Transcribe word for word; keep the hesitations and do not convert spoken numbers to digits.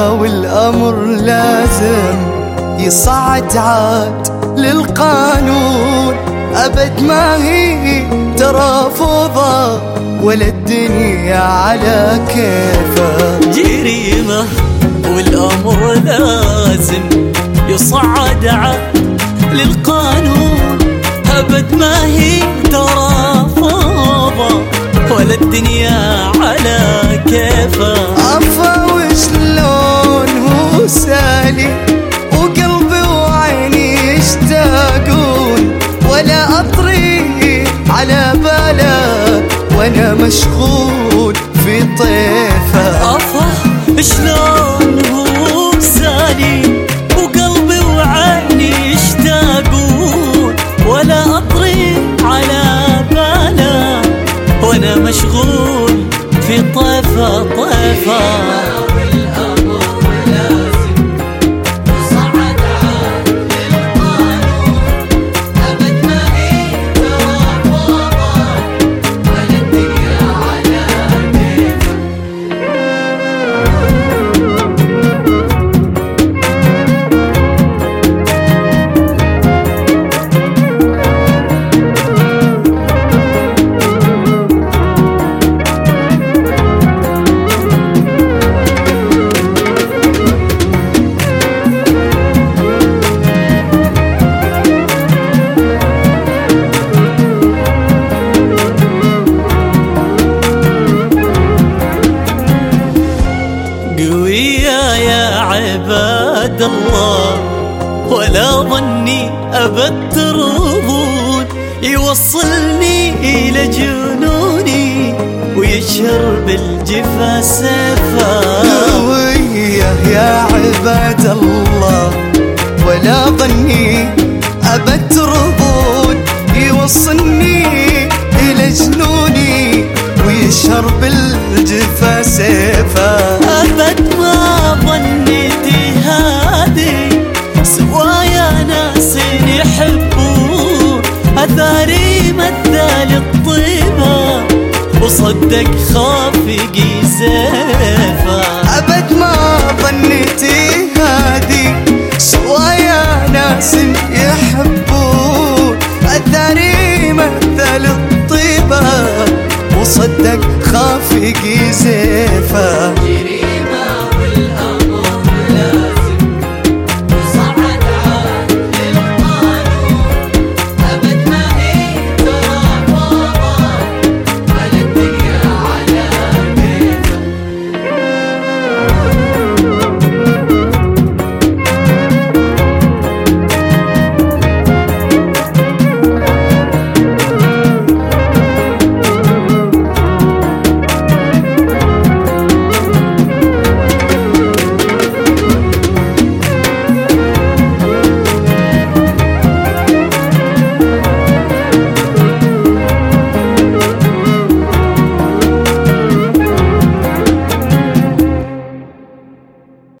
والأمر لازم يصعد عاد للقانون. أبد ما هي ترى فوضى ولا الدنيا على كيفها. جريمة والأمر لازم يصعد عاد للقانون. أبد ما هي ترى فوضى ولا الدنيا على كيفها. عفا وشلون هو سالي وقلبي وعيني يشتاقون، ولا أطري على باله وانا مشغول في طيفه. عفا شلون هو سالي وقلبي وعيني يشتاقون، ولا أطري على باله وانا مشغول في طيفه طيفه. قوية يا عباد الله ولا ظني أبد ترضون، يوصلني إلى جنوني ويشهر بالجفا سيفا. قوية يا عباد الله ولا ظني أبد ترضون، يوصلني إلى جنوني ويشهر بالجفا سيفا. أبد ما ظنيتي هادي سوايا ناس يحبون، أثاري مثل الطيبة وصدق خافقي زيفا. أبد ما ظنيتي هادي سوايا ناس يحبون، أثاري مثل الطيبة وصدق خافقي زيفا.